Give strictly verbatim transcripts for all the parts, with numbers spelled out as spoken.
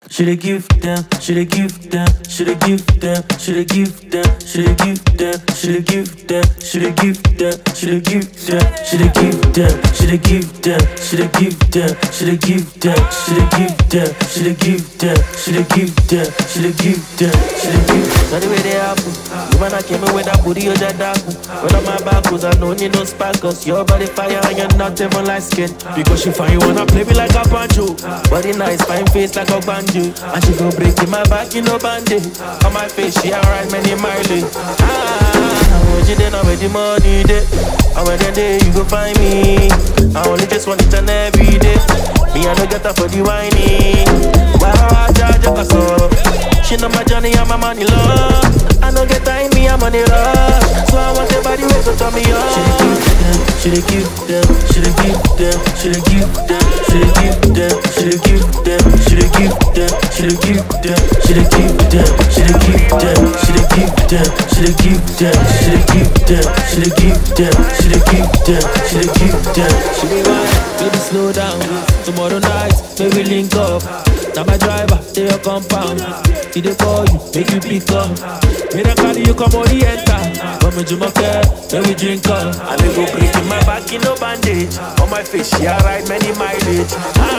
Shoulda give them, shoulda give them, shoulda give them, shoulda give them, shoulda give them, shoulda give them, shoulda give them, shoulda give them, shoulda give them, shoulda give them, shoulda give them, shoulda give them, shoulda give them, shoulda give them, shoulda give them, shoulda give them, shoulda give. Not the way they happen. You man I came in with that booty, you just dapping. When on my back, cause I don't need no sparkles. Your body fire and you're not even like skin. Because she find you wanna play me like a banjo. Body nice, fine face like a banjo. And she go break in my back, you know bandit. On my face, she alright many mileage. Ah, when you then I'm with the money day. And when the day you go find me. I only just want it and every day. Me I don't get up for the whining. Wow, I charge up a soul. She know my journey and my money love. I don't get time, me I'm on the rush. So I want everybody wait to turn me on. Shoulda give them, shoulda give them, shoulda give them, shoulda give them, shoulda give them, shoulda give them, shoulda give them, shoulda give them, shoulda give them, shoulda give them, shoulda give them, shoulda give them, shoulda give them, shoulda give them, shoulda give them. Shoulda wine, baby slow down. Tomorrow night, maybe link up. Now my driver, they your compound. He dey call you, make you pick up. When I call you, come on, the enter. Come into my car, then we drink up. And they go break in my back, in no bandage. On my face, she alright, many mileage.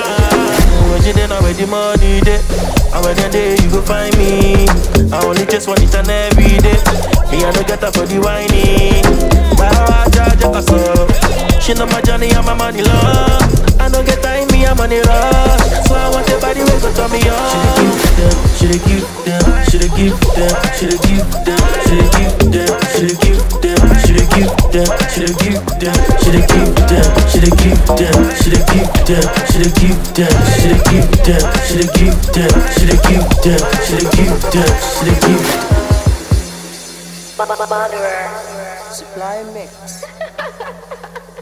Ah, when you then I'm with the money day. And when the day you go find me. I only just want it and every day. Me I don't get up for the whining. Wow, I charge up a soul. She know my journey and my money long. I don't get time, me I'm on the rush. So I want everybody wait to turn me on. Shoulda give them, shoulda give them, shoulda give them, shoulda give them, shoulda give them, shoulda give them, shoulda give them, shoulda give them, shoulda give them, shoulda give them, shoulda give them, shoulda give them, shoulda give them, shoulda give them, shoulda give them, shoulda give them. Supply mix.